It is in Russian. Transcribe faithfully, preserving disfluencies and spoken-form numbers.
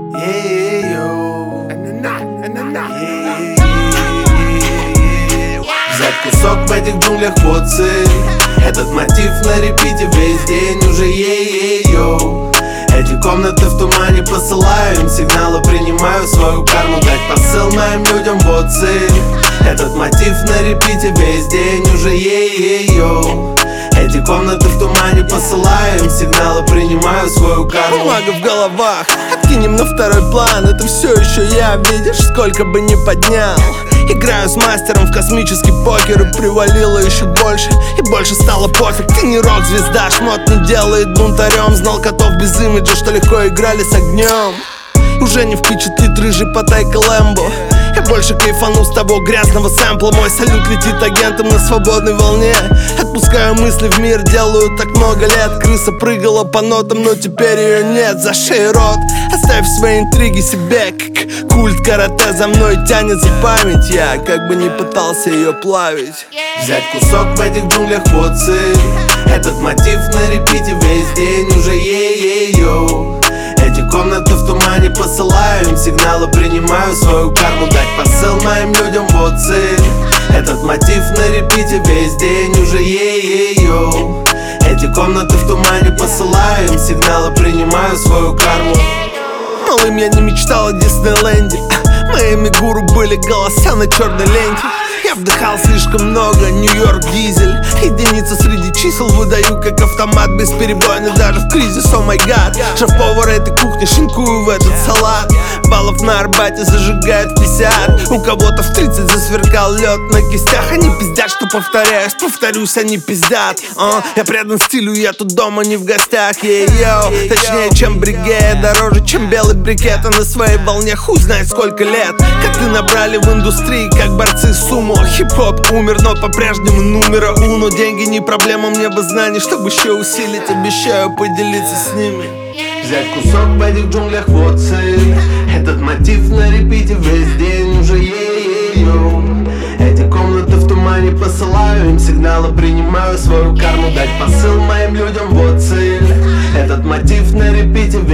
Взять кусок в этих джунглях, вот цель. Этот мотив на репите весь день уже е-е-йоу. Эти комнаты в тумане, посылаю им сигналы, принимаю свою карму, дать посыл моим людям, вот цель. Этот мотив на репите весь день уже е-е-йоу. Эти комнаты в тумане, посылаю им сигналы, принимаю свою карму. Бумага в головах, откинем на второй план. Это все еще я, видишь, сколько бы ни поднял. Играю с мастером в космический покер, и привалило еще больше, и больше стало пофиг. Ты не рок-звезда, шмот не делает бунтарем. Знал котов без имиджа, что легко играли с огнем. Уже не впечатлит рыжий Паттайка Лэмбо. Я больше кайфану с того грязного сэмпла. Мой салют летит агентом на свободной волне. Отпускаю мысли в мир, делаю так много лет. Крыса прыгала по нотам, но теперь ее нет. За шею рот, оставь свои интриги себе. Как культ карате за мной тянет за память. Я как бы не пытался ее плавить. Взять кусок в этих джунглях, вот цель. Этот мотив на репите весь день уже е-е-йоу. Эти комнаты в тумане, посылаю им сигналы, принимаю свою карму, дать посыл моим людям, вот цель. Этот мотив на репите весь день уже е-е-йоу. Эти комнаты в тумане, посылаю им сигналы, принимаю свою карму. Малым я не мечтал о Диснейленде. Моими гуру были голоса на черной ленте. Я вдыхал слишком много, Нью-Йорк дизель. Единицы среди чисел выдаю как автомат, бесперебойный даже в кризис, о май гад. Шеф-повар этой кухни, шинкую в этот салат. Баллов на Арбате зажигают пятьдесят. У кого-то в тридцать засверкал лед на кистях. Они пиздят, что повторяюсь, повторюсь, они пиздят. а, Я предан стилю, я тут дома, не в гостях. Е-йоу, точнее, чем бригет, дороже, чем белый брикет. А на своей волне хуй знает сколько лет. Коты набрали в индустрии, как борцы сумо. Хип-хоп умер, но по-прежнему номера уно. Деньги не проблема, мне бы знаний, чтобы еще усилить. Обещаю поделиться с ними. Взять кусок в этих джунглях, вот цель. Этот мотив на репите весь день уже е-е-йоу. Эти комнаты в тумане, посылаю им сигналы, принимаю свою карму, дать посыл моим людям, вот цель. Этот мотив на репите